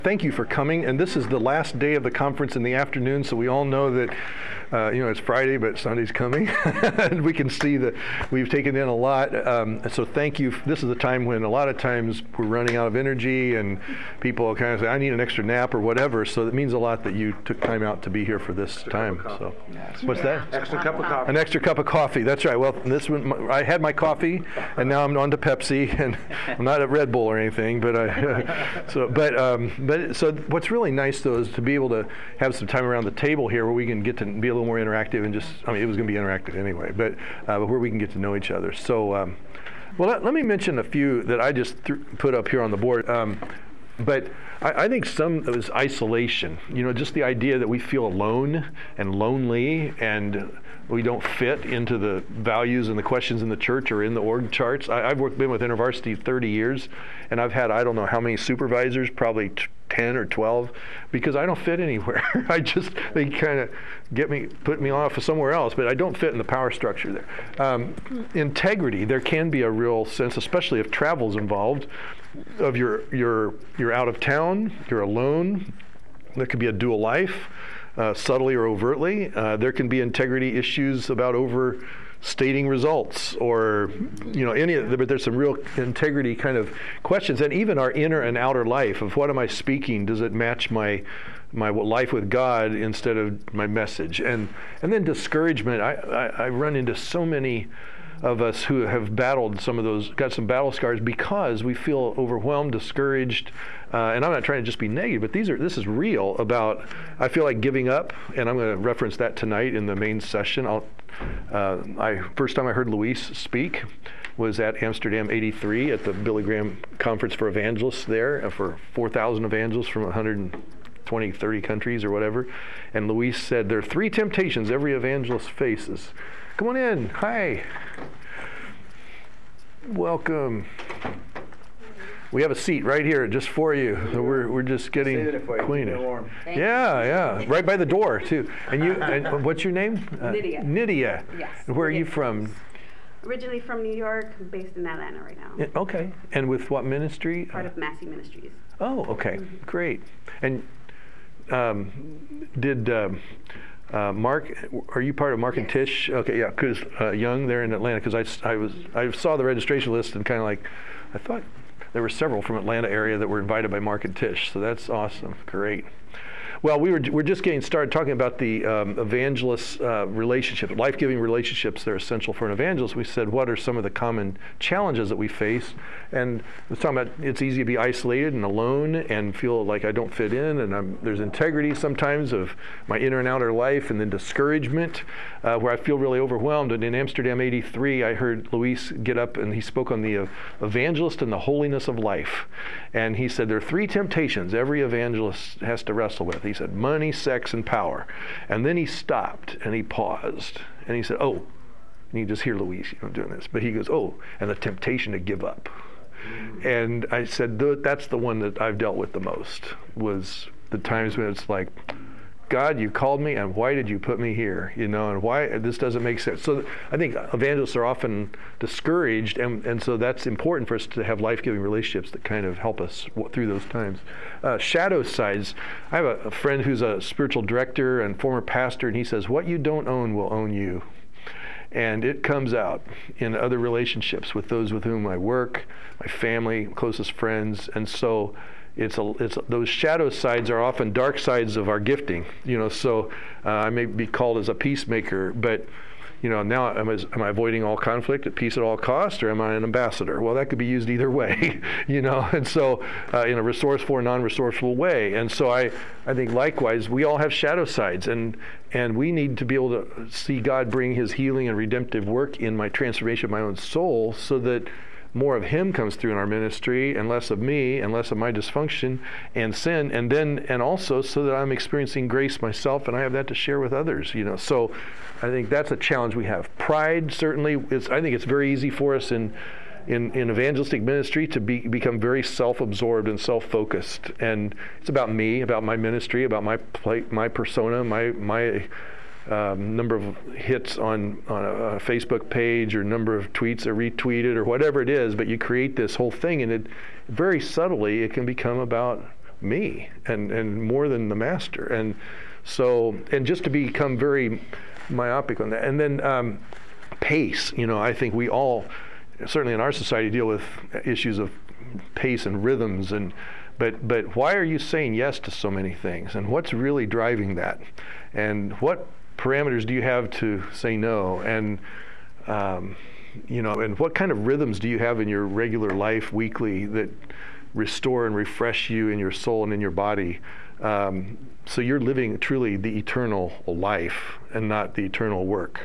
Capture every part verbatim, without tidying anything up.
Thank you for coming, and this is the last day of the conference in the afternoon, so we all know that, uh, you know, it's Friday, but Sunday's coming, and we can see that we've taken in a lot, um, so thank you. This is a time when a lot of times we're running out of energy, and people kind of say, I need an extra nap or whatever, so it means a lot that you took time out to be here for this extra time. So, what's that? Extra cup of coffee. An extra cup of coffee, that's right. Well, this one, I had my coffee, and now I'm on to Pepsi, and I'm not at Red Bull or anything, but I, so, but, um, But so what's really nice though is to be able to have some time around the table here where we can get to be a little more interactive and just, I mean, it was going to be interactive anyway, but, uh, but where we can get to know each other. So, um, well, let, let me mention a few that I just th- put up here on the board. Um, but I, I think some of it was isolation, you know, just the idea that we feel alone and lonely and we don't fit into the values and the questions in the church or in the org charts. I, I've worked, been with InterVarsity thirty years, and I've had I don't know how many supervisors, probably t- ten or twelve, because I don't fit anywhere. I just, they kind of get me, put me off somewhere else, but I don't fit in the power structure there. Um, integrity, there can be a real sense, especially if travel's involved, of you're, you're, you're out of town, you're alone, there could be a dual life. Uh, subtly or overtly. Uh, there can be integrity issues about overstating results or, you know, any of the, but there's some real integrity kind of questions. And even our inner and outer life of what am I speaking? Does it match my my life with God instead of my message? And and then discouragement. I, I, I run into so many of us who have battled some of those, got some battle scars because we feel overwhelmed, discouraged, uh, and I'm not trying to just be negative, but these are, this is real about, I feel like giving up, and I'm going to reference that tonight in the main session. I'll, uh, I first time I heard Luis speak was at Amsterdam eighty-three at the Billy Graham Conference for Evangelists there, uh, for four thousand evangelists from one hundred twenty, thirty countries or whatever, and Luis said, there are three temptations every evangelist faces. Come on in. Hi. Welcome. We have a seat right here just for you. So we're we're just getting acquainted. Yeah, yeah. Right by the door too. And you and what's your name? Uh, Nydia. Nydia. Yes. Where are yes. you from? Originally from New York, based in Atlanta right now. Yeah, okay. And with what ministry? Part of Massey Ministries. Oh, okay. Mm-hmm. Great. And um, did um, Uh, Mark, are you part of Mark yes. and Tish? Okay, yeah, because uh, Young, they're in Atlanta. Because I, I was, I saw the registration list and kind of like, I thought there were several from Atlanta area that were invited by Mark and Tish. So that's awesome, great. Well, we were we're just getting started talking about the um, evangelist uh, relationship, life-giving relationships that are essential for an evangelist. We said, what are some of the common challenges that we face? And we're talking about it's easy to be isolated and alone and feel like I don't fit in, and I'm, there's integrity sometimes of my inner and outer life, and then discouragement, uh, where I feel really overwhelmed. And in Amsterdam eighty-three, I heard Luis get up and he spoke on the uh, evangelist and the holiness of life. And he said there are three temptations every evangelist has to wrestle with. He said money, sex, and power. And then he stopped and he paused and he said, oh, and you just hear Luis, you know, doing this, but he goes, oh, and the temptation to give up. And I said, that's the one that I've dealt with the most, was the times when it's like, God, you called me, and why did you put me here? You know, and why this doesn't make sense. So I think evangelists are often discouraged, and, and so that's important for us to have life-giving relationships that kind of help us through those times. Uh, shadow sides. I have a, a friend who's a spiritual director and former pastor, and he says, what you don't own will own you. And it comes out in other relationships with those with whom I work, my family, closest friends, and so It's a, it's a, those shadow sides are often dark sides of our gifting, you know. So uh, I may be called as a peacemaker, but you know, now am I, am I avoiding all conflict at peace at all cost, or am I an ambassador? Well, that could be used either way, you know. And so, uh, in a resourceful or non-resourceful way. And so I, I think likewise, we all have shadow sides, and and we need to be able to see God bring His healing and redemptive work in my transformation of my own soul, so that more of Him comes through in our ministry and less of me and less of my dysfunction and sin, and then and also so that I'm experiencing grace myself and I have that to share with others, you know. So I think that's a challenge we have. Pride certainly is. I think it's very easy for us in in, in evangelistic ministry to be become very self-absorbed and self-focused, and it's about me, about my ministry, about my play, my persona, my my Um, number of hits on, on a, a Facebook page, or number of tweets are retweeted, or whatever it is, but you create this whole thing, and it very subtly it can become about me and, and more than the master. And so, and just to become very myopic on that. And then um, pace, you know, I think we all, certainly in our society, deal with issues of pace and rhythms. And but but why are you saying yes to so many things? And what's really driving that? And what parameters do you have to say no? And um, you know, and what kind of rhythms do you have in your regular life, weekly, that restore and refresh you in your soul and in your body? Um, so you're living truly the eternal life and not the eternal work.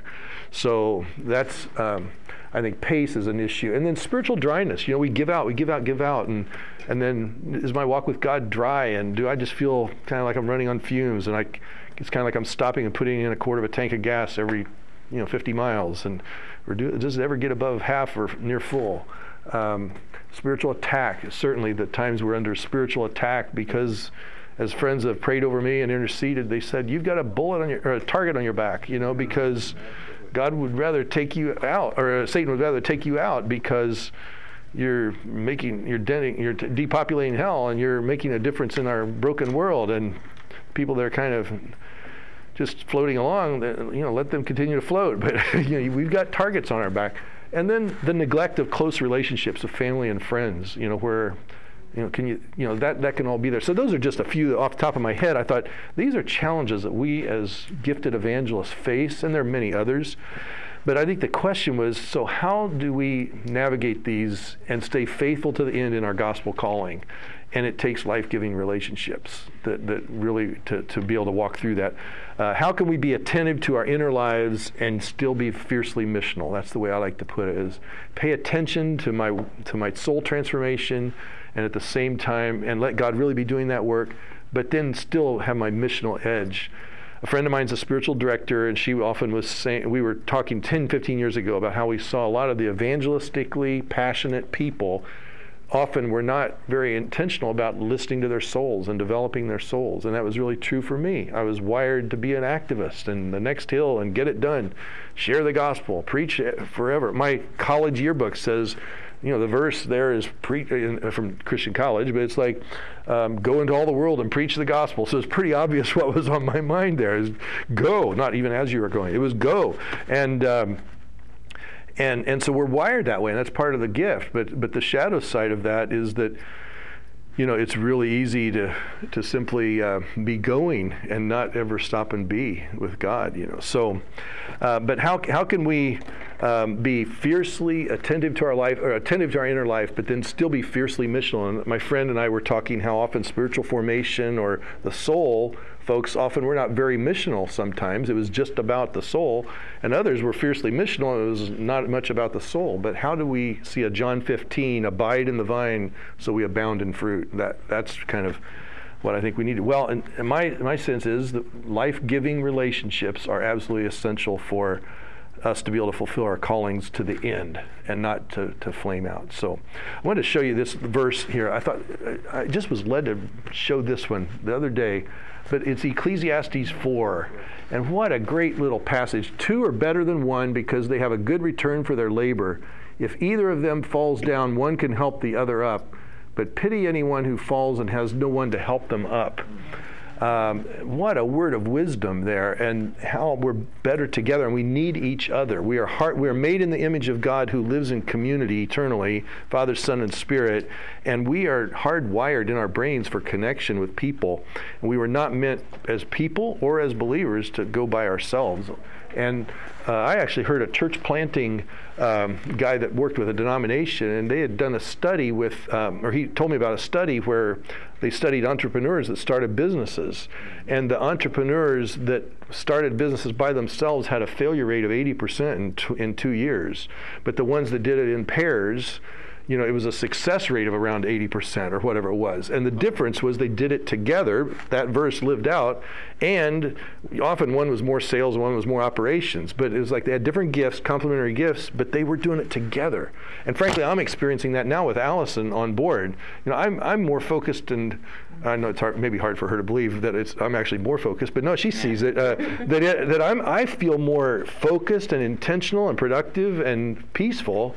So that's, um, I think pace is an issue. And then spiritual dryness. You know, we give out, we give out, give out. And and then is my walk with God dry? And do I just feel kind of like I'm running on fumes? And I, it's kind of like I'm stopping and putting in a quarter of a tank of gas every, you know, fifty miles. And or do, does it ever get above half or near full? Um, spiritual attack. Certainly the times we're under spiritual attack because as friends have prayed over me and interceded, they said, you've got a bullet on your, or a target on your back, you know, because God would rather take you out, or uh, Satan would rather take you out because you're making, you're denting, you're t- depopulating hell, and you're making a difference in our broken world. And people that are kind of just floating along, you know, let them continue to float. But you know, we've got targets on our back. And then the neglect of close relationships of family and friends, you know, where, you know, can you, you know, that, that can all be there. So those are just a few off the top of my head. I thought these are challenges that we as gifted evangelists face, and there are many others. But I think the question was, so how do we navigate these and stay faithful to the end in our gospel calling? And it takes life-giving relationships that, that really to, to be able to walk through that. Uh, how can we be attentive to our inner lives and still be fiercely missional? That's the way I like to put it, is pay attention to my to my soul transformation, and at the same time, and let God really be doing that work, but then still have my missional edge. A friend of mine's a spiritual director, and she often was saying, we were talking ten, fifteen years ago about how we saw a lot of the evangelistically passionate people often were not very intentional about listening to their souls and developing their souls. And that was really true for me. I was wired to be an activist and the next hill and get it done. Share the gospel, preach it forever. My college yearbook says, you know, the verse there is pre- from Christian college, but it's like, um, go into all the world and preach the gospel. So it's pretty obvious what was on my mind there is go, not even as you were going. It was go. And um, And and so we're wired that way, and that's part of the gift. But but the shadow side of that is that, you know, it's really easy to to simply uh, be going and not ever stop and be with God. You know, so uh, but how how can we um, be fiercely attentive to our life, or attentive to our inner life, but then still be fiercely missional? And my friend and I were talking how often spiritual formation or the soul. Folks often were not very missional sometimes. It was just about the soul. And others were fiercely missional. It was not much about the soul. But how do we see a John fifteen, abide in the vine so we abound in fruit? That That's kind of what I think we need. Well, and, and my, my sense is that life-giving relationships are absolutely essential for us to be able to fulfill our callings to the end and not to, to flame out. So I wanted to show you this verse here. I thought, I just was led to show this one the other day. But it's Ecclesiastes four. And what a great little passage. Two are better than one because they have a good return for their labor. If either of them falls down, one can help the other up. But pity anyone who falls and has no one to help them up. Um, what a word of wisdom there, and how we're better together, and we need each other. We are heart, we are made in the image of God who lives in community eternally, Father, Son, and Spirit, and we are hardwired in our brains for connection with people. And we were not meant as people or as believers to go by ourselves. And uh, I actually heard a church planting um, guy that worked with a denomination, and they had done a study with, um, or he told me about a study where they studied entrepreneurs that started businesses. And the entrepreneurs that started businesses by themselves had a failure rate of eighty percent in, t- in two years. But the ones that did it in pairs, you know, it was a success rate of around eighty percent or whatever it was. And the difference was they did it together. That verse lived out. And often one was more sales and one was more operations. But it was like they had different gifts, complementary gifts, but they were doing it together. And frankly, I'm experiencing that now with Allison on board. You know, I'm I'm more focused, and I know it's hard, maybe hard for her to believe that it's I'm actually more focused, but no, she sees it. Uh, that it, that I'm I feel more focused and intentional and productive and peaceful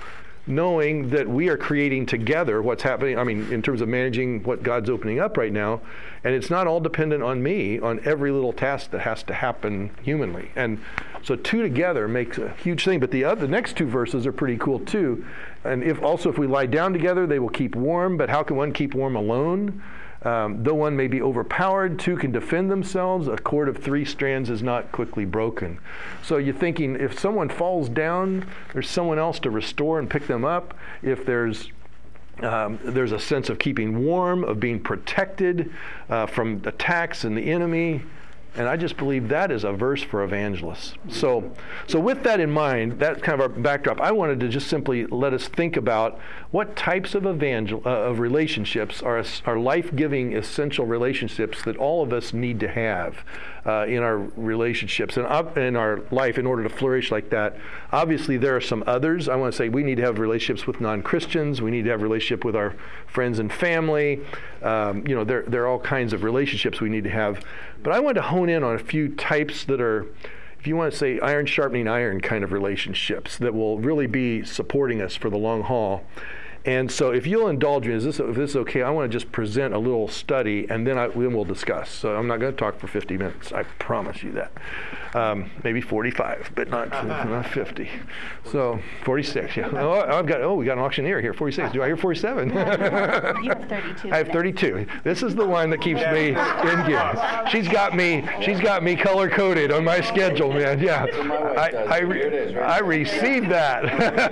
knowing that we are creating together what's happening, I mean, in terms of managing what God's opening up right now, and it's not all dependent on me, on every little task that has to happen humanly. And so two together makes a huge thing, but the other, the next two verses are pretty cool too. And if also if we lie down together, they will keep warm, but how can one keep warm alone? Um, though one may be overpowered, two can defend themselves. A cord of three strands is not quickly broken. So you're thinking if someone falls down, there's someone else to restore and pick them up. If there's um, there's a sense of keeping warm, of being protected uh, from attacks and the enemy. And I just believe that is a verse for evangelists. So, so with that in mind, that's kind of our backdrop. I wanted to just simply let us think about what types of evangel uh, of relationships are are life-giving, essential relationships that all of us need to have uh, in our relationships and uh, in our life in order to flourish like that. Obviously, there are some others. I want to say we need to have relationships with non-Christians. We need to have a relationship with our friends and family. Um, you know, there there are all kinds of relationships we need to have. But I wanted to hone in on a few types that are, if you want to say, iron sharpening iron kind of relationships that will really be supporting us for the long haul. And so if you'll indulge me, is this, if this is okay, I want to just present a little study, and then, I, then we'll discuss. So I'm not going to talk for fifty minutes. I promise you that. Um, maybe forty-five, but not not fifty. So forty-six, yeah. Oh, I've got. Oh, we got an auctioneer here. forty-six. Do I hear forty-seven? You have thirty-two. I have thirty-two. This is the one that keeps me in gear. She's got me. She's got me color coded on my schedule, man. Yeah. I I, re I received that.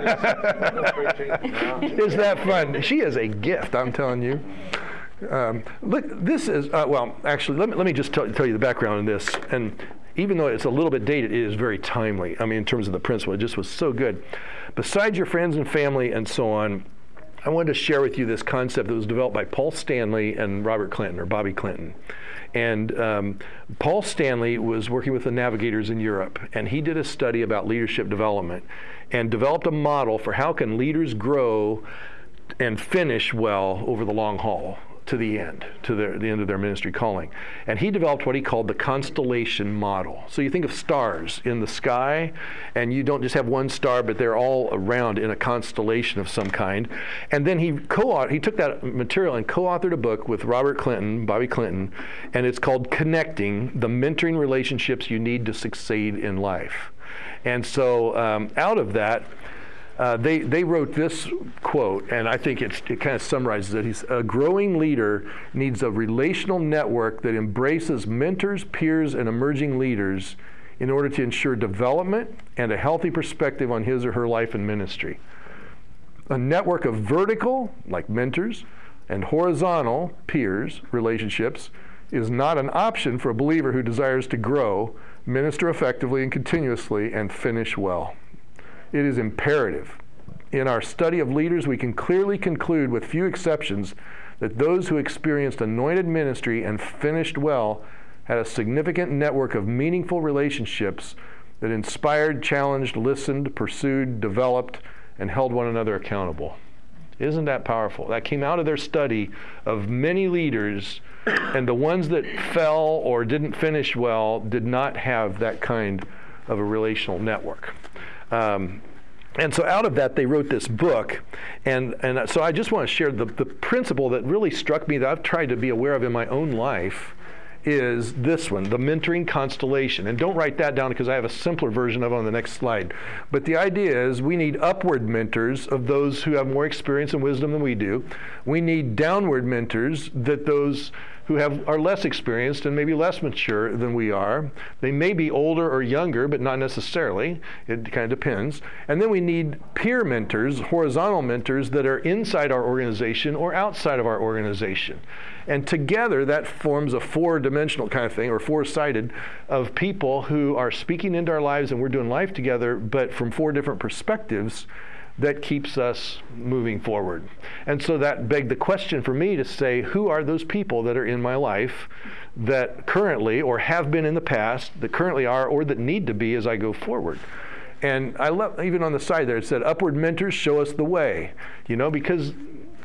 Is that fun? She is a gift, I'm telling you. Um, look, this is, uh, well, actually, let me, let me just tell, tell you the background on this. And even though it's a little bit dated, it is very timely. I mean, in terms of the principle, it just was so good. Besides your friends and family and so on, I wanted to share with you this concept that was developed by Paul Stanley and Robert Clinton, or Bobby Clinton. And um, Paul Stanley was working with the navigators in Europe, and he did a study about leadership development and developed a model for how can leaders grow and finish well over the long haul to the end, to their, the end of their ministry calling. And he developed what he called the constellation model. So you think of stars in the sky, and you don't just have one star, but they're all around in a constellation of some kind. And then he co he took that material and co-authored a book with Robert Clinton, Bobby Clinton, and it's called Connecting: The Mentoring Relationships You Need to Succeed in Life. And so um, out of that, Uh, they, they wrote this quote, and I think it's, it kind of summarizes it. He's, a growing leader needs a relational network that embraces mentors, peers, and emerging leaders in order to ensure development and a healthy perspective on his or her life and ministry. A network of vertical, like mentors, and horizontal, peers, relationships, is not an option for a believer who desires to grow, minister effectively and continuously, and finish well. It is imperative. In our study of leaders, we can clearly conclude, with few exceptions, that those who experienced anointed ministry and finished well had a significant network of meaningful relationships that inspired, challenged, listened, pursued, developed, and held one another accountable. Isn't that powerful? That came out of their study of many leaders, and the ones that fell or didn't finish well did not have that kind of a relational network. Um, and so out of that, they wrote this book. And, and so I just want to share the, the principle that really struck me that I've tried to be aware of in my own life is this one, the mentoring constellation. And don't write that down because I have a simpler version of it on the next slide. But the idea is we need upward mentors of those who have more experience and wisdom than we do. We need downward mentors that those who have are less experienced and maybe less mature than we are. They may be older or younger, but not necessarily. It kind of depends. And then we need peer mentors, horizontal mentors that are inside our organization or outside of our organization. And together that forms a four-dimensional kind of thing, or four-sided, of people who are speaking into our lives and we're doing life together, but from four different perspectives that keeps us moving forward. And so that begged the question for me to say, who are those people that are in my life that currently, or have been in the past, that currently are, or that need to be as I go forward? And I love, even on the side there, it said, upward mentors show us the way, you know, because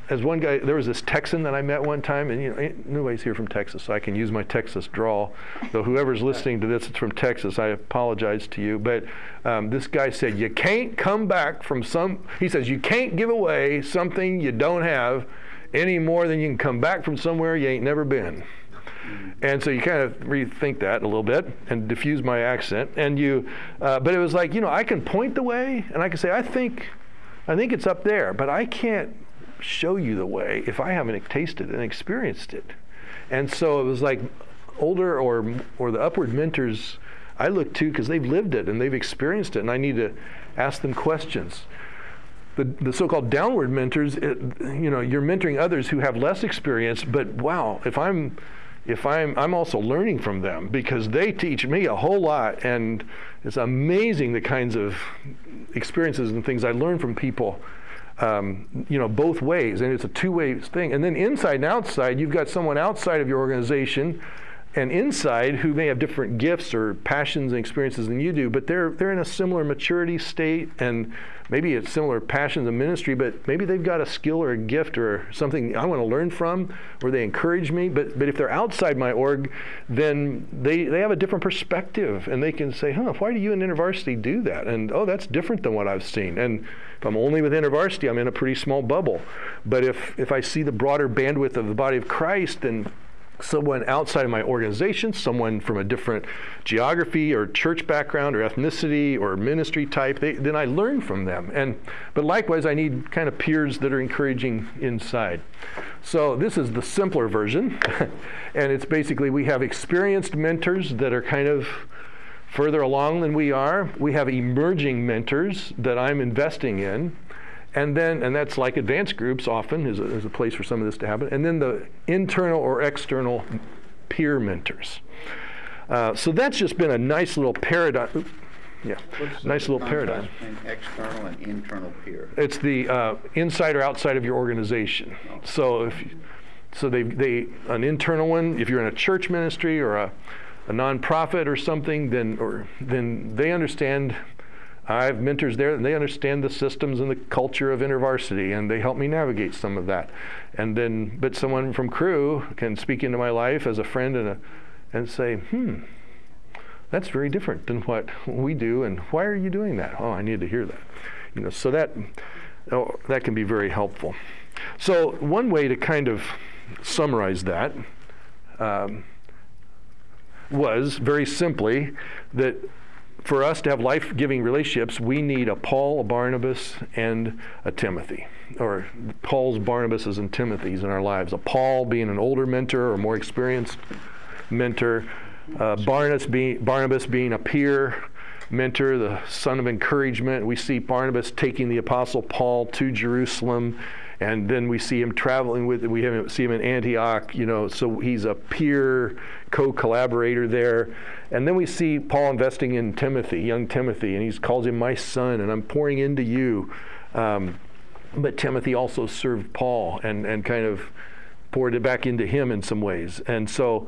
as one guy, there was this Texan that I met one time, and you know, ain't, nobody's here from Texas, so I can use my Texas drawl. So whoever's listening to this, it's from Texas. I apologize to you, but um, this guy said, "You can't come back from some." He says, "You can't give away something you don't have any more than you can come back from somewhere you ain't never been." And so you kind of rethink that a little bit and diffuse my accent. And you, uh, but it was like, you know, I can point the way, and I can say, I think, I think it's up there, but I can't show you the way if I haven't tasted and experienced it. And so it was like older or or the upward mentors I look to because they've lived it and they've experienced it, and I need to ask them questions. The, the so-called downward mentors, it, you know, you're mentoring others who have less experience, but wow, if I'm If I'm, I'm also learning from them because they teach me a whole lot, and it's amazing the kinds of experiences and things I learn from people, um, you know, both ways, and it's a two-way thing. And then inside and outside, you've got someone outside of your organization and inside who may have different gifts or passions and experiences than you do, but they're they're in a similar maturity state, and maybe it's similar passions and ministry, but maybe they've got a skill or a gift or something I want to learn from, or they encourage me. But but if they're outside my org, then they, they have a different perspective, and they can say, huh, why do you in InterVarsity do that? And oh, that's different than what I've seen. And if I'm only with InterVarsity, I'm in a pretty small bubble. But if if I see the broader bandwidth of the body of Christ, then someone outside of my organization, someone from a different geography or church background or ethnicity or ministry type, they, then I learn from them. And but likewise, I need kind of peers that are encouraging inside. So this is the simpler version, and it's basically we have experienced mentors that are kind of further along than we are. We have emerging mentors that I'm investing in. And then, and that's like advanced groups often is a, is a place for some of this to happen. And then the internal or external peer mentors. Uh, so that's just been a nice little paradigm. Oops, yeah, What's nice the little paradigm. between external and internal peer? It's the uh, inside or outside of your organization. Oh. So if, so they they an internal one. If you're in a church ministry or a, a nonprofit or something, then or then they understand. I have mentors there, and they understand the systems and the culture of InterVarsity, and they help me navigate some of that. And then, but someone from Cru can speak into my life as a friend and a, and say, hmm, that's very different than what we do, and why are you doing that? Oh, I need to hear that. You know, so that oh, that can be very helpful. So one way to kind of summarize that um, was very simply that. For us to have life-giving relationships, we need a Paul, a Barnabas, and a Timothy. Or Paul's, Barnabas's, and Timothy's in our lives. A Paul being an older mentor or more experienced mentor. Uh, Barnabas, being, Barnabas being a peer mentor, the son of encouragement. We see Barnabas taking the Apostle Paul to Jerusalem, and then we see him traveling with, we have, see him in Antioch, you know, so he's a peer co-collaborator there. And then we see Paul investing in Timothy, young Timothy, and he calls him my son, and I'm pouring into you. Um, but Timothy also served Paul and, and kind of poured it back into him in some ways. And so,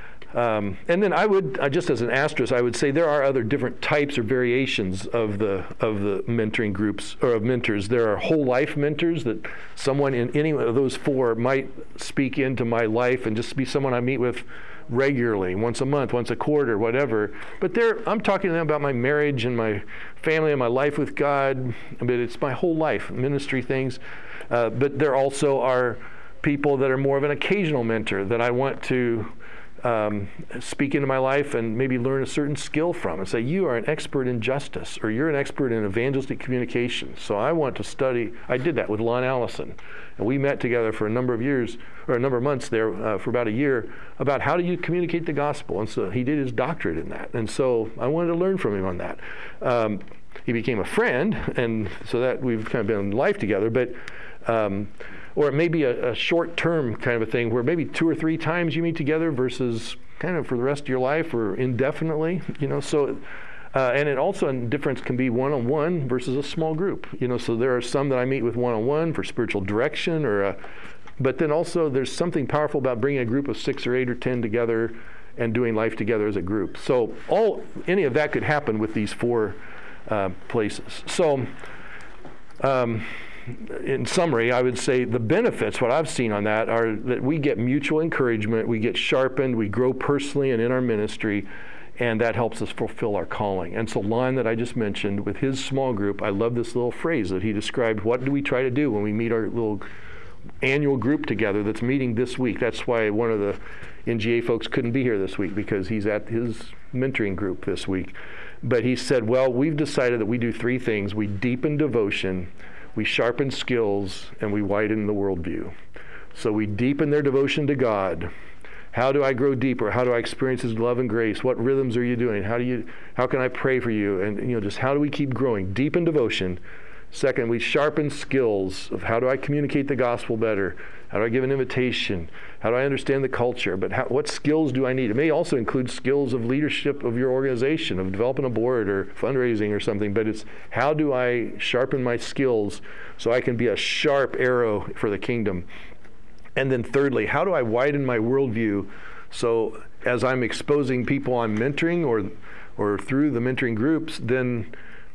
um, and then I would, uh, just as an asterisk, I would say there are other different types or variations of the of the mentoring groups or of mentors. There are whole life mentors that someone in any of those four might speak into my life and just be someone I meet with regularly, once a month, once a quarter, whatever. But there, I'm talking to them about my marriage and my family and my life with God. But it's my whole life, ministry things. Uh, but there also are people that are more of an occasional mentor that I want to Um, speak into my life and maybe learn a certain skill from and say, you are an expert in justice, or you're an expert in evangelistic communication. So I want to study. I did that with Lon Allison, and we met together for a number of years, or a number of months there, uh, for about a year, about how do you communicate the gospel. And so he did his doctorate in that. And so I wanted to learn from him on that. Um, he became a friend, and so that we've kind of been in life together. But um, or it may be a, a short-term kind of a thing where maybe two or three times you meet together versus kind of for the rest of your life or indefinitely, you know. So, uh, and it also, a difference can be one-on-one versus a small group, you know. So there are some that I meet with one-on-one for spiritual direction, or, a, but then also there's something powerful about bringing a group of six or eight or ten together and doing life together as a group. So all, any of that could happen with these four uh, places. So. Um, in summary, I would say the benefits, what I've seen on that, are that we get mutual encouragement, we get sharpened, we grow personally and in our ministry, and that helps us fulfill our calling. And so Lon that I just mentioned, with his small group, I love this little phrase that he described. What do we try to do when we meet our little annual group together that's meeting this week? That's why one of the N G A folks couldn't be here this week, because he's at his mentoring group this week. But he said, well, we've decided that we do three things. We deepen devotion, we sharpen skills, and we widen the worldview. So we deepen their devotion to God. How do I grow deeper? How do I experience His love and grace? What rhythms are you doing? How do you? How can I pray for you? And you know, just how do we keep growing? Deepen devotion. Second, we sharpen skills of how do I communicate the gospel better? How do I give an invitation? How do I understand the culture? But how, what skills do I need? It may also include skills of leadership of your organization, of developing a board or fundraising or something, but it's how do I sharpen my skills so I can be a sharp arrow for the kingdom? And then thirdly, how do I widen my worldview so as I'm exposing people I'm mentoring or, or through the mentoring groups, then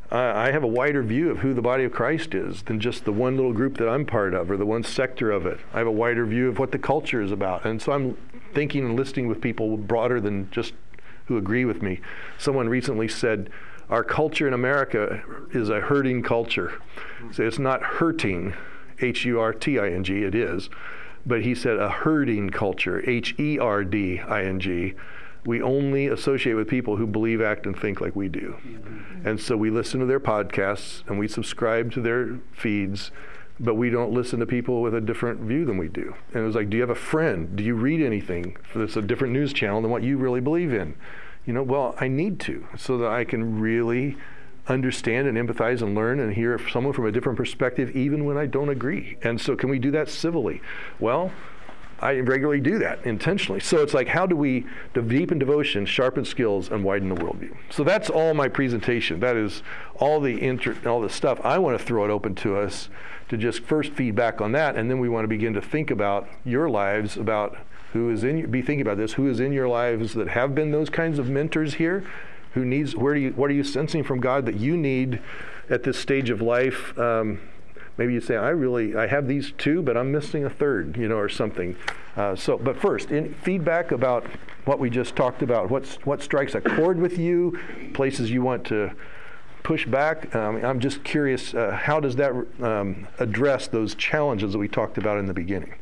I have a wider view of who the body of Christ is than just the one little group that I'm part of or the one sector of it. I have a wider view of what the culture is about. And so I'm thinking and listening with people broader than just who agree with me. Someone recently said, our culture in America is a hurting culture. So it's not hurting, H U R T I N G, it is. But he said a herding culture, H E R D I N G. We only associate with people who believe, act, and think like we do. Mm-hmm. And so we listen to their podcasts and we subscribe to their feeds, but we don't listen to people with a different view than we do. And it was like, do you have a friend? Do you read anything that's a different news channel than what you really believe in? You know, well, I need to, so that I can really understand and empathize and learn and hear someone from a different perspective, even when I don't agree. And so can we do that civilly? Well, I regularly do that intentionally. So it's like, how do we deepen devotion, sharpen skills, and widen the worldview? So that's all my presentation. That is all the inter- all the stuff. I want to throw it open to us to just first feedback on that, and then we want to begin to think about your lives, about who is in. Be thinking about this. Who is in your lives that have been those kinds of mentors here? Who needs? Where do you? What are you sensing from God that you need at this stage of life? Um, Maybe you say, I really, I have these two, but I'm missing a third, you know, or something. Uh, so, but first, in feedback about what we just talked about. What's, what strikes a chord with you? Places you want to push back? Um, I'm just curious, uh, how does that um, address those challenges that we talked about in the beginning?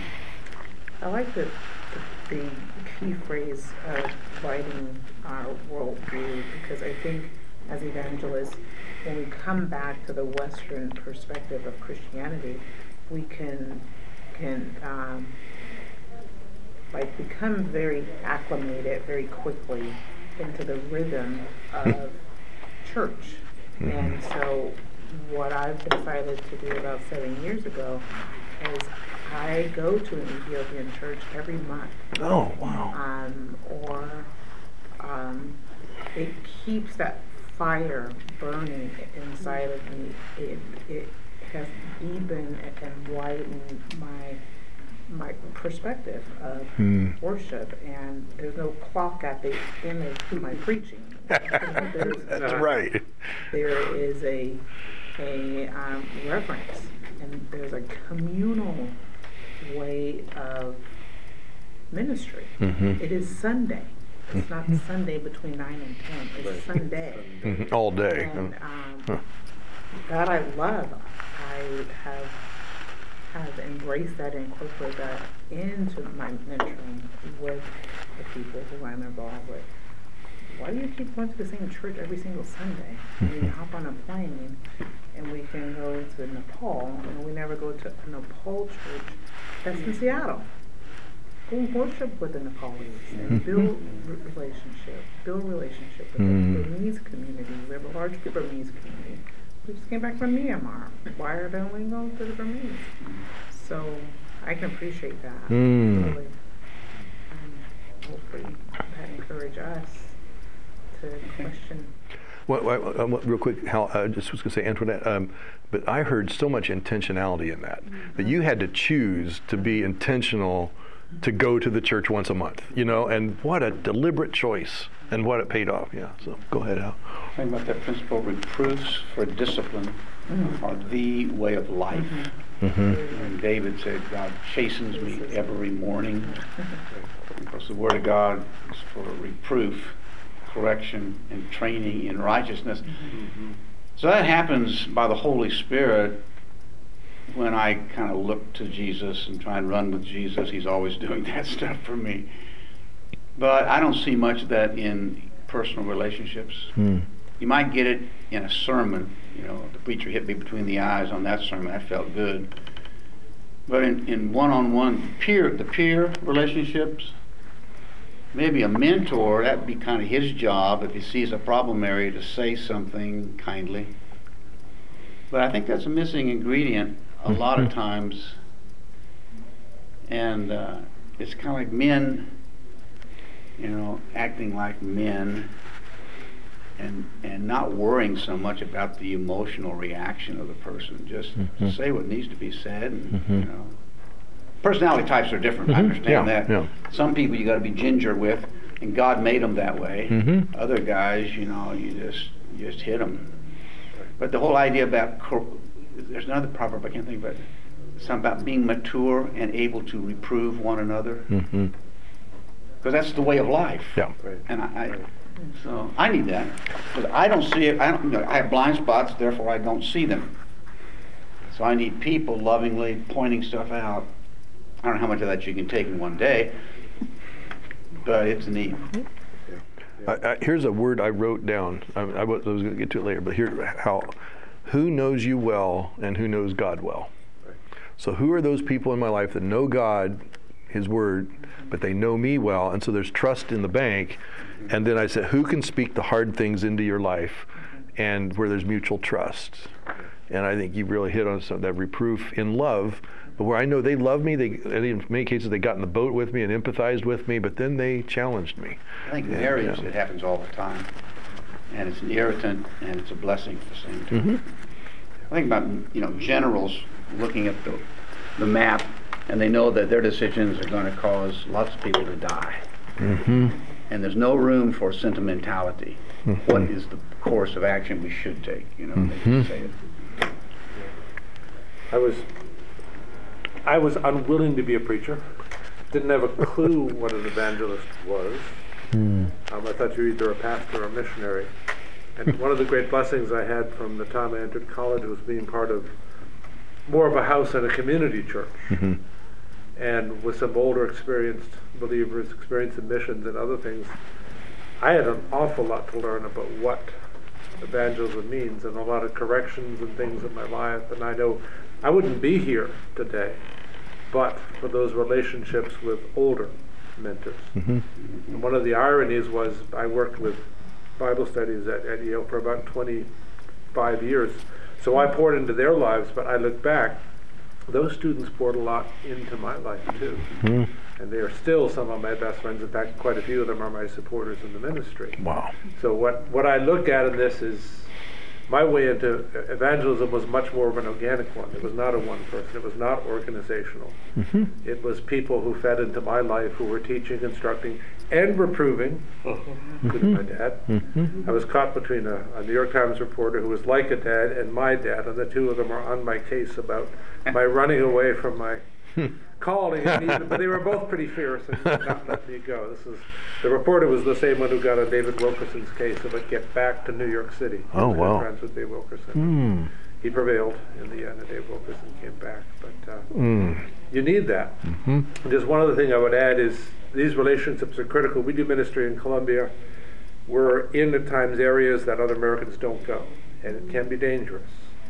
I like the, the, the key phrase of widening our worldview, because I think as evangelists, when we come back to the Western perspective of Christianity, we can can um, like become very acclimated very quickly into the rhythm of church. Mm-hmm. And so, what I've decided to do about seven years ago is I go to an Ethiopian church every month. Oh, wow! Um, or um, it keeps that fire burning inside of me. It, it has deepened and widened my my perspective of hmm. worship, and there's no clock at the end of my preaching. That's uh, right. There is a a um, reverence, and there's a communal way of ministry. Mm-hmm. It is Sunday. It's not Sunday between nine and ten. It's Sunday. Mm-hmm. All day. And um, huh. that I love. I have have embraced that and incorporated that into my mentoring with the people who I'm involved with. Why do you keep going to the same church every single Sunday? And you hop on a plane and we can go to Nepal, and we never go to a Nepal church that's in Seattle. Go worship with the Nepalese and build re- relationship, build relationship with mm. the Burmese community. We have a large Burmese community. We just came back from Myanmar. Why don't we go to the Burmese? So I can appreciate that. Mm. Really. Um, hopefully that encourage us to question. Well, well, um, real quick, Hal, I just was going to say, Antoinette, um, but I heard so much intentionality in that, mm-hmm. that you had to choose to be intentional to go to the church once a month, you know, and what a deliberate choice and what it paid off. Yeah, so go ahead, Al. Think about that principle, reproofs for discipline are the way of life. Mm-hmm. And David said, God chastens me every morning. Because the Word of God is for reproof, correction, and training in righteousness. Mm-hmm. So that happens by the Holy Spirit when I kind of look to Jesus and try and run with Jesus. He's always doing that stuff for me. But I don't see much of that in personal relationships. Mm. You might get it in a sermon. You know, the preacher hit me between the eyes on that sermon. That felt good. But in, in one-on-one peer, the peer relationships, maybe a mentor, that'd be kind of his job if he sees a problem area to say something kindly. But I think that's a missing ingredient a lot of times. And uh, it's kind of like men, you know, acting like men and and not worrying so much about the emotional reaction of the person. Just Mm-hmm. say what needs to be said, and Mm-hmm. you know. Personality types are different. I Mhm. understand Yeah, that. yeah. Some people you got to be ginger with, and God made them that way. Mhm. Other guys, you know, you just you just hit them. But the whole idea about cor- there's another proverb I can't think of it. Something about being mature and able to reprove one another, Mm-hmm. because that's the way of life. Yeah. And I, I so I need that, because I don't see it. I don't. You know, I have blind spots, therefore I don't see them. So I need people lovingly pointing stuff out. I don't know how much of that you can take in one day, but it's neat. I, I, here's a word I wrote down. I, I was, I was going to get to it later, but here, how, who knows you well and who knows God well? So who are those people in my life that know God, His Word, but they know me well, and so there's trust in the bank. And then I said, who can speak the hard things into your life, and where there's mutual trust? And I think you really hit on some, that reproof in love. But where I know they love me, they, and in many cases they got in the boat with me and empathized with me, but then they challenged me. I think in Yeah, marriage yeah. it happens all the time, and it's an irritant and it's a blessing at the same time. Mm-hmm. I think about, you know, generals looking at the the map, and they know that their decisions are going to cause lots of people to die, Mm-hmm. and there's no room for sentimentality. Mm-hmm. What is the course of action we should take? You know, they Mm-hmm. can say it. I was I was unwilling to be a preacher. Didn't have a clue what an evangelist was. Mm. Um, I thought you were either a pastor or a missionary. And one of the great blessings I had from the time I entered college was being part of more of a house and a community church. Mm-hmm. And with some older experienced believers, experienced in missions and other things, I had an awful lot to learn about what evangelism means, and a lot of corrections and things in my life. And I know I wouldn't be here today but for those relationships with older mentors. Mm-hmm. And one of the ironies was I worked with Bible studies at, at Yale for about twenty-five years. So I poured into their lives, but I look back, those students poured a lot into my life too. Mm-hmm. And they are still some of my best friends. In fact, quite a few of them are my supporters in the ministry. Wow. So what, what I look at in this is my way into evangelism was much more of an organic one. It was not a one person. It was not organizational. Mm-hmm. It was people who fed into my life, who were teaching, instructing, and reproving, including my dad. Mm-hmm. I was caught between a, a New York Times reporter who was like a dad and my dad, and the two of them are on my case about my running away from my calling. And even, but they were both pretty fierce and would not let me go. This is the reporter was the same one who got on David Wilkerson's case about get back to New York City. Oh, He was wow. friends with Dave Wilkerson. Mm. He prevailed in the end, and Dave Wilkerson came back. But uh, Mm. you need that. Mm-hmm. Just one other thing I would add is these relationships are critical. We do ministry in Colombia. We're in at times areas that other Americans don't go, and it can be dangerous.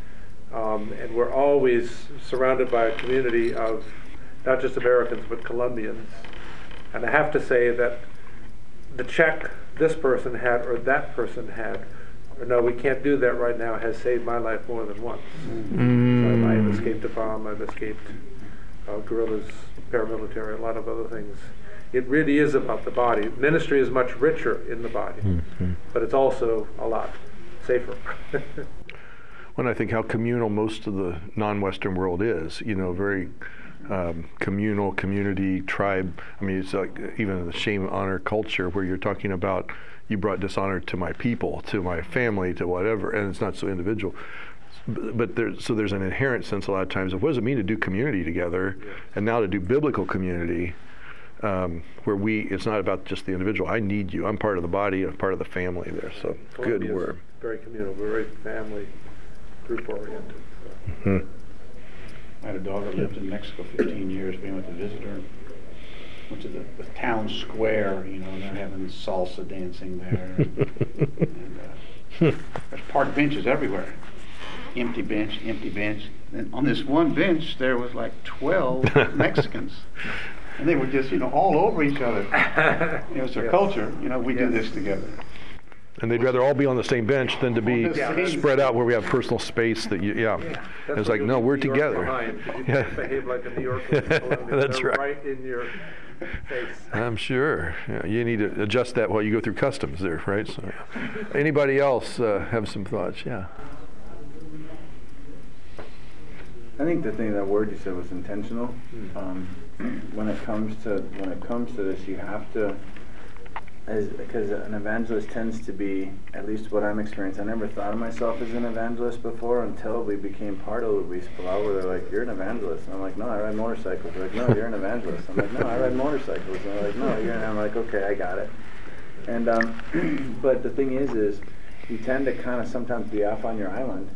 Um, and we're always surrounded by a community of not just Americans but Colombians. And I have to say that the check this person had or that person had, or no, we can't do that right now, has saved my life more than once. Mm. So I have escaped a bomb, I've escaped uh, guerrillas, paramilitary, a lot of other things. It really is about the body. Ministry is much richer in the body, Mm-hmm. but it's also a lot safer. When I think how communal most of the non-Western world is, you know, very um, communal, community, tribe. I mean, it's like even the shame, honor culture where you're talking about you brought dishonor to my people, to my family, to whatever, and it's not so individual. But, but there's, so there's an inherent sense a lot of times of what does it mean to do community together, Yes. and now to do biblical community, um, where we, it's not about just the individual. I need you. I'm part of the body. I'm part of the family there. So good Columbia's word. Very communal, very family, group oriented. So. Hmm. I had a daughter that lived in Mexico fifteen years. We went to visit her. Went to the, the town square, you know, and they're having salsa dancing there. and uh, there's park benches everywhere. Empty bench, empty bench. And on this one bench, there was like twelve Mexicans. And they were just, you know, all over each other. It was their Yes. culture. You know, we do Yes. this together. And they'd rather all be on the same bench than to be On the same spread out where we have personal space that you, yeah. That's It's why like, you'll no, leave we're New York together. behind, 'cause you Yeah. can't behave like a New Yorker. in Columbia. That's They're right. right in your face. I'm sure. Yeah, you need to adjust that while you go through customs there, right? So, yeah. Anybody else uh, have some thoughts? Yeah. I think the thing, that word you said was intentional. Um, when it comes to when it comes to this, you have to, as because an evangelist tends to be, at least what I'm experiencing. I never thought of myself as an evangelist before until we became part of Luis Palau, where they're like, "You're an evangelist," and I'm like, "No, I ride motorcycles." They're like, "No, you're an evangelist." I'm like, "No, I ride motorcycles." And they're like, "No, you're," and I'm like, "Okay, I got it." And um, but the thing is, is you tend to kind of sometimes be off on your island.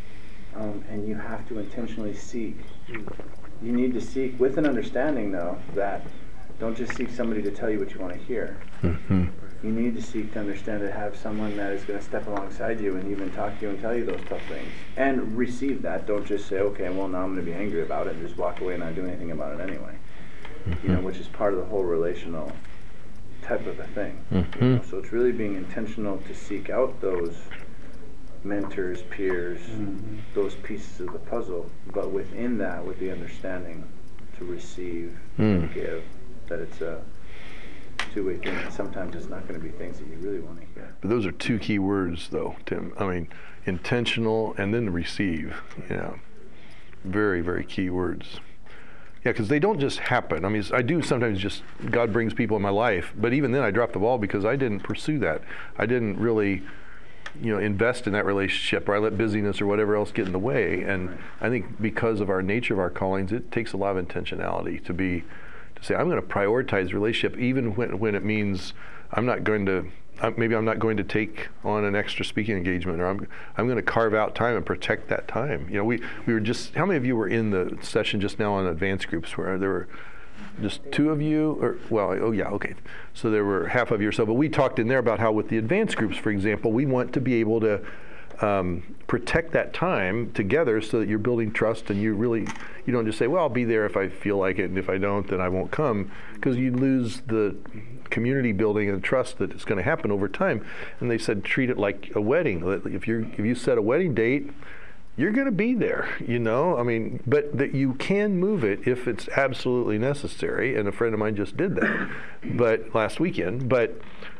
Um, and you have to intentionally seek. You need to seek with an understanding, though, that don't just seek somebody to tell you what you want to hear. Mm-hmm. You need to seek to understand to have someone that is going to step alongside you and even talk to you and tell you those tough things. And receive that. Don't just say, okay, well, now I'm going to be angry about it and just walk away and not do anything about it anyway. Mm-hmm. You know, which is part of the whole relational type of a thing. Mm-hmm. You know, so it's really being intentional to seek out those mentors, peers, Mhm. those pieces of the puzzle, but within that, with the understanding to receive Mm. and give, that it's a two-way thing. And sometimes it's not going to be things that you really want to hear. But those are two key words, though, Tim. I mean, intentional and then receive. Yeah. Very, very key words. Yeah, because they don't just happen. I mean, I do sometimes just, God brings people in my life, but even then I drop the ball because I didn't pursue that. I didn't really, you know, invest in that relationship, or I let busyness or whatever else get in the way. And Right. I think because of our nature of our callings, it takes a lot of intentionality to be, to say, I'm going to prioritize relationship, even when, when it means I'm not going to, uh, maybe I'm not going to take on an extra speaking engagement, or I'm, I'm going to carve out time and protect that time. You know, we, we were just, how many of you were in the session just now on advanced groups where there were just two of you, or, well, oh yeah, okay. So there were half of you or so, but we talked in there about how with the advanced groups, for example, we want to be able to um, protect that time together so that you're building trust and you really, you don't just say, well, I'll be there if I feel like it, and if I don't, then I won't come, because you lose the community building and trust that it's going to happen over time. And they said, treat it like a wedding. If you if you set a wedding date, you're going to be there, you know? I mean, but that you can move it if it's absolutely necessary, and a friend of mine just did that but last weekend. But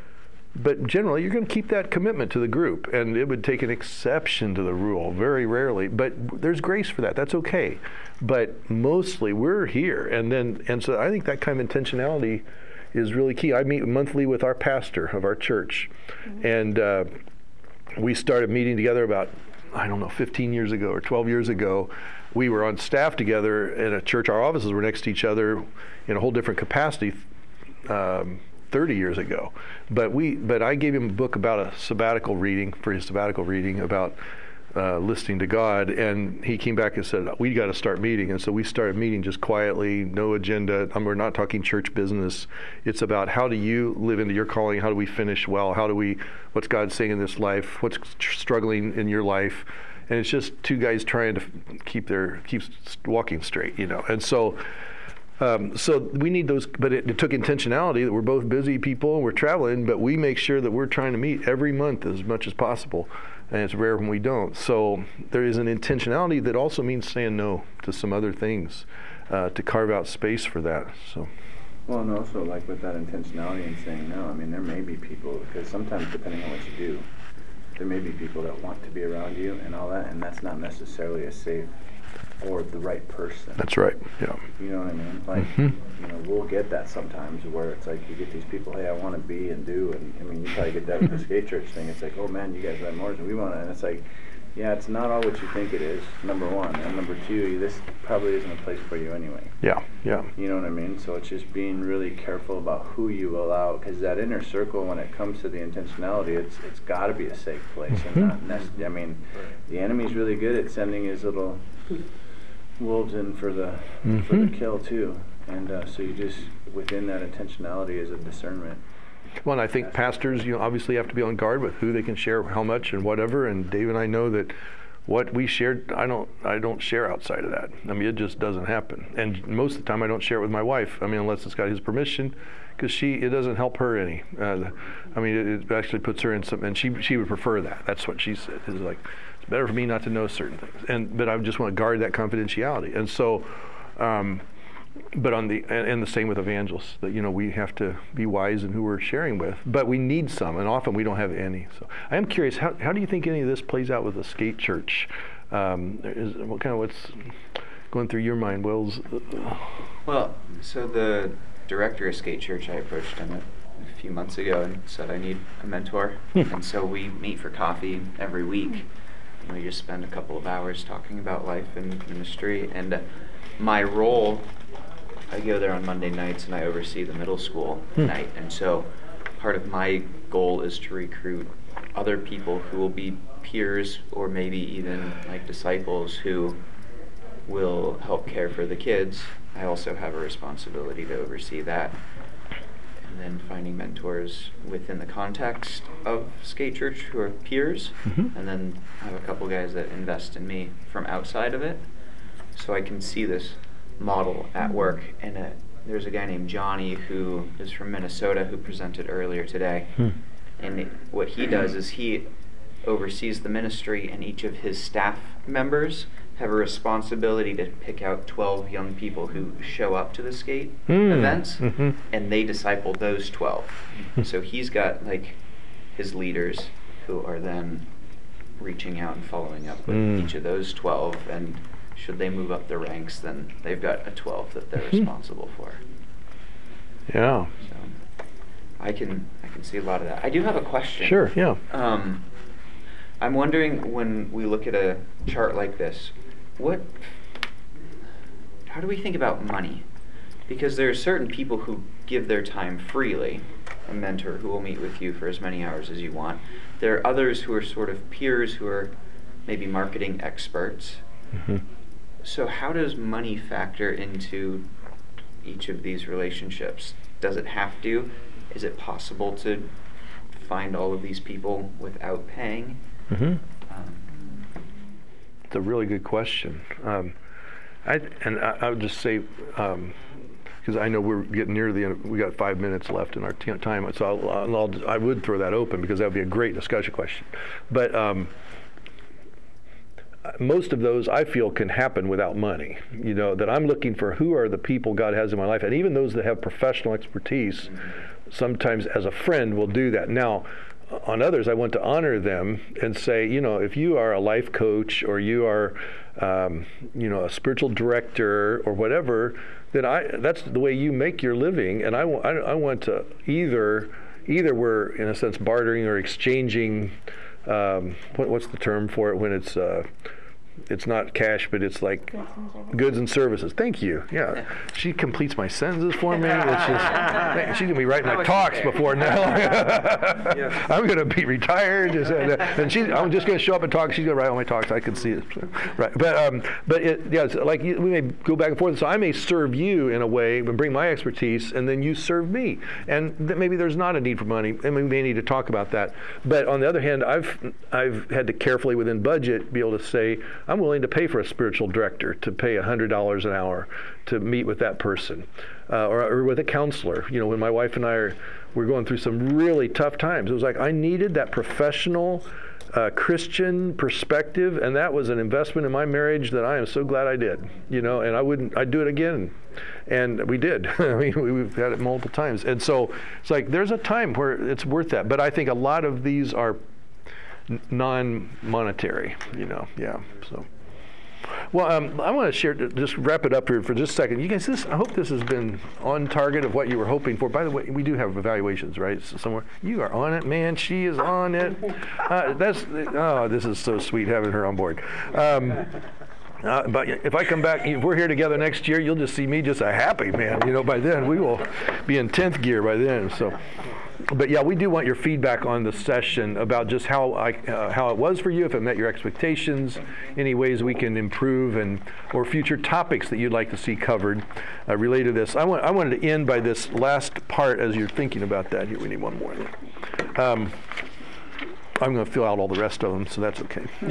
but generally, you're going to keep that commitment to the group, and it would take an exception to the rule, very rarely. But there's grace for that. That's okay. But mostly, we're here, and then and so I think that kind of intentionality is really key. I meet monthly with our pastor of our church, mm-hmm. and uh, we started meeting together about, I don't know, fifteen years ago or twelve years ago. We were on staff together in a church. Our offices were next to each other in a whole different capacity um, thirty years ago. But we, but I gave him a book about a sabbatical reading, for his sabbatical reading, about uh, listening to God. And he came back and said, we got to start meeting. And so we started meeting just quietly, no agenda. I mean, we're not talking church business. It's about how do you live into your calling? How do we finish well? How do we, what's God saying in this life? What's struggling in your life? And it's just two guys trying to keep their, keep walking straight, you know. And so, um, so we need those, but it, it took intentionality that we're both busy people and we're traveling, but we make sure that we're trying to meet every month as much as possible. And it's rare when we don't. So there is an intentionality that also means saying no to some other things, uh, to carve out space for that. So. Well, and also like with that intentionality and saying no, I mean, there may be people, because sometimes depending on what you do, there may be people that want to be around you and all that, and that's not necessarily a safe or the right person. That's right. Yeah. You know what I mean? Like, Mhm. you know, we'll get that sometimes where it's like you get these people, hey, I want to be and do, and I mean, you probably get that with the skate church thing. It's like, oh man, you guys have more than we want to, and it's like, yeah, it's not all what you think it is, number one. And number two, this probably isn't a place for you anyway. Yeah. Yeah. You know what I mean? So it's just being really careful about who you allow, because that inner circle, when it comes to the intentionality, it's it's got to be a safe place, Mhm. and not necessarily. I mean, the enemy's really good at sending his little wolves in for the for the Mhm. kill too, and uh, so you just within that intentionality is a discernment. Well, and I think pastors, you know, obviously have to be on guard with who they can share how much and whatever. And Dave and I know that what we shared, I don't, I don't share outside of that. I mean, it just doesn't happen. And most of the time, I don't share it with my wife. I mean, unless it's got his permission, because she, it doesn't help her any. Uh, I mean, it, it actually puts her in some, and she, she would prefer that. That's what she said. Is like, it's better for me not to know certain things. And but I just want to guard that confidentiality. And so. Um, But on the and, and the same with evangelists, that you know we have to be wise in who we're sharing with, but we need some, and often we don't have any. So I am curious, how how do you think any of this plays out with the skate church? Um, is what kind of what's going through your mind, Wills? Well, so the director of Skate Church, I approached him a, a few months ago and said I need a mentor, and so we meet for coffee every week. And we just spend a couple of hours talking about life and ministry, and uh, my role. I go there on Monday nights and I oversee the middle school Hmm. night, and so part of my goal is to recruit other people who will be peers or maybe even like disciples who will help care for the kids. I also have a responsibility to oversee that, and then finding mentors within the context of Skate Church who are peers, Mhm. and then I have a couple guys that invest in me from outside of it, so I can see this model at work. And uh, there's a guy named Johnny who is from Minnesota who presented earlier today. Hmm. And it, what he does is he oversees the ministry, and each of his staff members have a responsibility to pick out twelve young people who show up to the skate Hmm. events, Mhm. and they disciple those twelve. So he's got like his leaders who are then reaching out and following up with Mm. each of those twelve, and should they move up the ranks, then they've got a twelve that they're responsible for. Yeah. So I can I can see a lot of that. I do have a question. Sure. Yeah. Um, I'm wondering, when we look at a chart like this, what, how do we think about money? Because there are certain people who give their time freely, a mentor who will meet with you for as many hours as you want. There are others who are sort of peers who are maybe marketing experts. Mhm. So how does money factor into each of these relationships? Does it have to? Is it possible to find all of these people without paying? Mhm. Um, It's a really good question. Um, I and I, I would just say, because I know we're getting near the end. We got five minutes left in our t- time, so I'll, I'll, I'll, I would throw that open because that would be a great discussion question. But um, most of those I feel can happen without money. You know, that I'm looking for who are the people God has in my life, and even those that have professional expertise, sometimes as a friend will do that. Now, on others, I want to honor them and say, you know, if you are a life coach or you are, um, you know, a spiritual director or whatever, then I that's the way you make your living, and I, w- I, I want to either either we're in a sense bartering or exchanging. Um, what, what's the term for it when it's uh, it's not cash, but it's like Goods and services. goods and services. Thank you. Yeah, she completes my sentences for me. It's just, she's gonna be writing my talks before now. I'm gonna be retired, just, uh, and she. I'm just gonna show up and talk. She's gonna write all my talks. I can see it. Right, but um, but it, yeah, it's like you, we may go back and forth. So I may serve you in a way and bring my expertise, and then you serve me. And th- maybe there's not a need for money, and we may need to talk about that. But on the other hand, I've I've had to carefully within budget be able to say, I'm willing to pay for a spiritual director to pay one hundred dollars an hour to meet with that person, uh, or, or with a counselor. You know, when my wife and I are, we're going through some really tough times, it was like I needed that professional uh, Christian perspective, and that was an investment in my marriage that I am so glad I did. You know, and I wouldn't, I'd do it again. And we did. I mean, we've had it multiple times. And so it's like there's a time where it's worth that. But I think a lot of these are non-monetary, you know, yeah, so. Well, um, I want to share, just wrap it up here for just a second. You guys, this, I hope this has been on target of what you were hoping for. By the way, we do have evaluations, right? So somewhere. You are on it, man. She is on it. Uh, that's, oh, this is so sweet having her on board. Um, Uh, but if I come back, if we're here together next year, you'll just see me just a happy man. You know, by then we will be in tenth gear by then. So, but yeah, we do want your feedback on the session about just how I, uh, how it was for you, if it met your expectations, any ways we can improve, and or future topics that you'd like to see covered uh, related to this. I want I wanted to end by this last part as you're thinking about that. Here, we need one more. Um, I'm going to fill out all the rest of them, so that's okay. I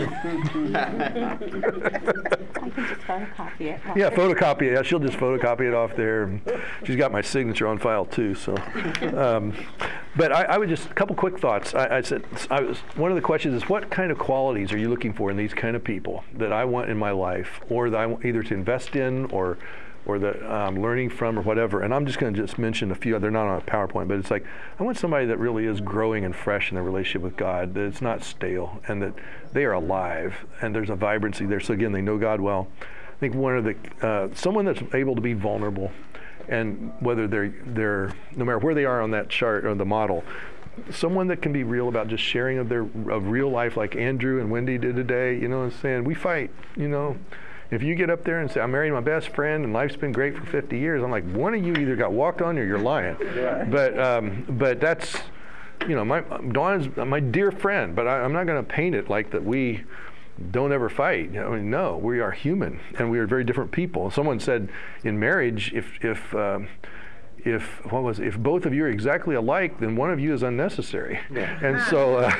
can just photocopy it. Yeah, photocopy it. Yeah, she'll just photocopy it off there. She's got my signature on file too. So, um, but I, I would just a couple quick thoughts. I, I said I was one of the questions is what kind of qualities are you looking for in these kind of people that I want in my life, or that I want either to invest in or or that I'm learning from or whatever. And I'm just going to just mention a few. They're not on a PowerPoint, but it's like I want somebody that really is growing and fresh in their relationship with God, that it's not stale, and that they are alive, and there's a vibrancy there. So again, they know God well. I think one of the, uh, someone that's able to be vulnerable, and whether they're, they're, no matter where they are on that chart or the model, someone that can be real about just sharing of their, of real life like Andrew and Wendy did today, you know what I'm saying? We fight, you know. If you get up there and say, I'm married to my best friend and life's been great for fifty years, I'm like, one of you either got walked on or you're lying. Right. But um, but that's, you know, my Dawn's my dear friend, but I, I'm not going to paint it like that we don't ever fight. I mean, no, we are human and we are very different people. Someone said in marriage, if, if, um, if what was it? If both of you are exactly alike, then one of you is unnecessary. Yeah. And so uh,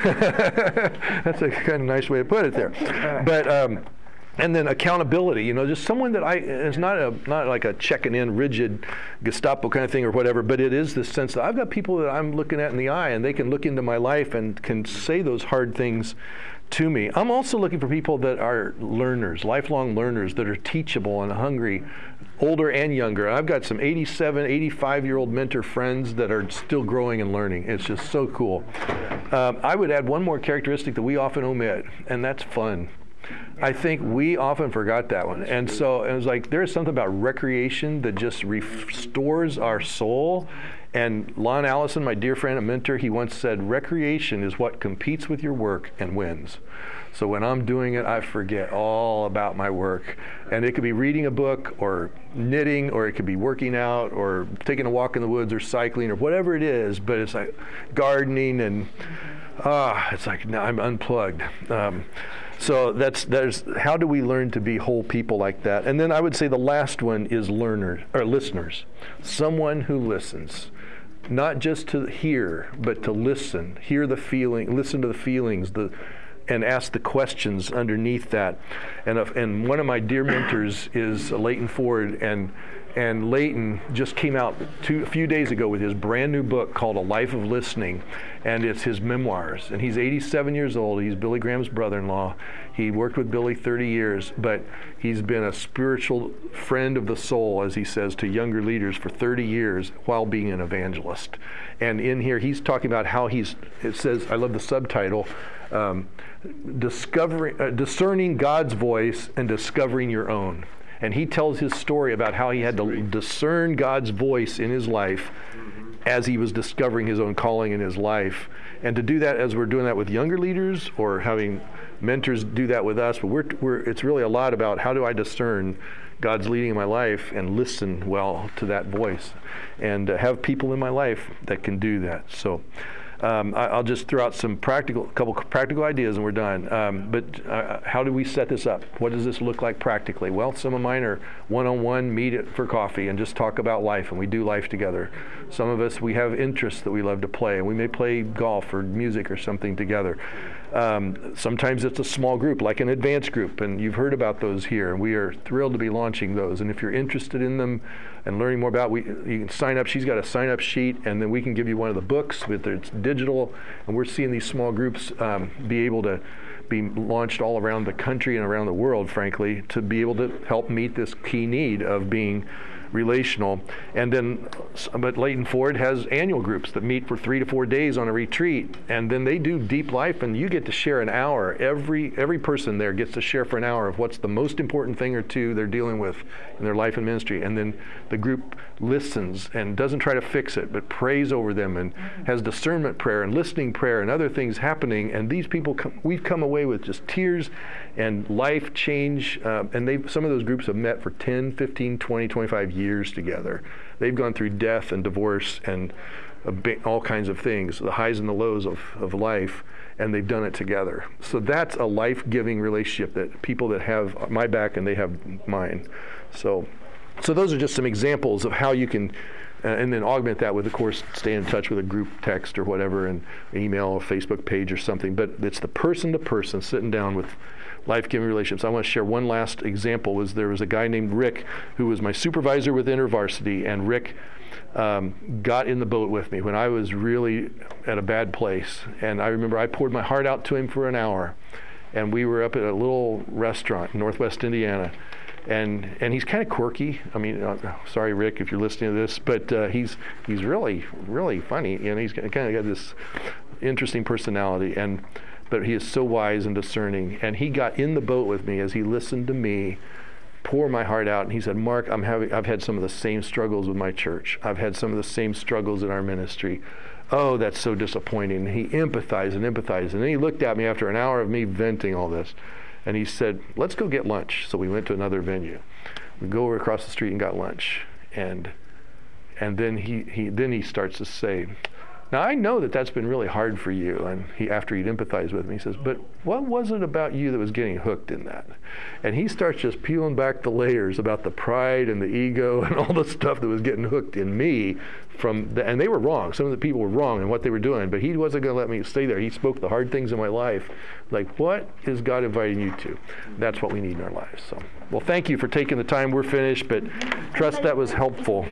that's a kind of nice way to put it there. But um, and then accountability, you know, just someone that I, it's not a not like a checking in, rigid Gestapo kind of thing or whatever, but it is this sense that I've got people that I'm looking at in the eye and they can look into my life and can say those hard things to me. I'm also looking for people that are learners, lifelong learners, that are teachable and hungry, older and younger. I've got some eighty-seven, eighty-five-year-old mentor friends that are still growing and learning. It's just so cool. Um, I would add one more characteristic that we often omit, and that's fun. I think we often forgot that one. And so it was like, there's something about recreation that just restores our soul. And Lon Allison, my dear friend and mentor, he once said, recreation is what competes with your work and wins. So when I'm doing it, I forget all about my work. And it could be reading a book or knitting, or it could be working out or taking a walk in the woods or cycling or whatever it is. But it's like gardening and, ah, it's like, no, I'm unplugged. Um, So that's there's how do we learn to be whole people like that? And then I would say the last one is learners or listeners. Someone who listens, not just to hear, but to listen, hear the feeling, listen to the feelings, the and ask the questions underneath that. And if, and one of my dear mentors is Leighton Ford, and and Leighton just came out two, a few days ago with his brand new book called A Life of Listening, and it's his memoirs. And he's eighty-seven years old. He's Billy Graham's brother-in-law. He worked with Billy thirty years, but he's been a spiritual friend of the soul, as he says, to younger leaders for thirty years while being an evangelist. And in here, he's talking about how he's, it says, I love the subtitle, um, discovering, uh, discerning God's voice and discovering your own. And he tells his story about how he had to discern God's voice in his life as he was discovering his own calling in his life. And to do that as we're doing that with younger leaders or having mentors do that with us, but we're, we're, it's really a lot about how do I discern God's leading in my life and listen well to that voice and uh, have people in my life that can do that. So Um, I, I'll just throw out some practical, couple practical ideas and we're done. Um, but uh, how do we set this up? What does this look like practically? Well, some of mine are one-on-one, meet it for coffee and just talk about life, and we do life together. Some of us, we have interests that we love to play, and we may play golf or music or something together. Um, sometimes it's a small group, like an advanced group, and you've heard about those here, and we are thrilled to be launching those. And if you're interested in them and learning more about, we you can sign up. She's got a sign-up sheet, and then we can give you one of the books, whether it's digital, and we're seeing these small groups um, be able to be launched all around the country and around the world, frankly, to be able to help meet this key need of being relational. And then, but Leighton Ford has annual groups that meet for three to four days on a retreat, and then they do deep life, and you get to share an hour. Every every person there gets to share for an hour of what's the most important thing or two they're dealing with in their life and ministry, and then the group listens and doesn't try to fix it, but prays over them and has discernment prayer and listening prayer and other things happening. And these people, come, we've come away with just tears and life change. Uh, and they, some of those groups have met for ten, fifteen, twenty, twenty-five years together. They've gone through death and divorce and a ba- all kinds of things, the highs and the lows of, of life, and they've done it together. So that's a life-giving relationship, that people that have my back and they have mine. So, so those are just some examples of how you can, uh, and then augment that with, of course, stay in touch with a group text or whatever, and email or Facebook page or something. But it's the person-to-person sitting down with life-giving relationships. I want to share one last example. Was there was a guy named Rick who was my supervisor with InterVarsity, and Rick um, got in the boat with me when I was really at a bad place. And I remember I poured my heart out to him for an hour, and we were up at a little restaurant in Northwest Indiana. And and he's kind of quirky. I mean, uh, sorry, Rick, if you're listening to this, but uh, he's he's really really funny, and he's kind of got this interesting personality. And but he is so wise and discerning. And he got in the boat with me as he listened to me pour my heart out. And he said, "Mark, I'm having I've had some of the same struggles with my church. I've had some of the same struggles in our ministry. Oh, that's so disappointing." And he empathized and empathized. And then he looked at me after an hour of me venting all this. And he said, "Let's go get lunch." So we went to another venue. We go over across the street and got lunch. And and then he, he then he starts to say, "Now I know that that's been really hard for you." And he, after he'd empathized with me, he says, "But what was it about you that was getting hooked in that?" And he starts just peeling back the layers about the pride and the ego and all the stuff that was getting hooked in me from the, and they were wrong. Some of the people were wrong in what they were doing, but he wasn't going to let me stay there. He spoke the hard things in my life. Like, what is God inviting you to? That's what we need in our lives. So, well, thank you for taking the time. We're finished, but trust that was helpful.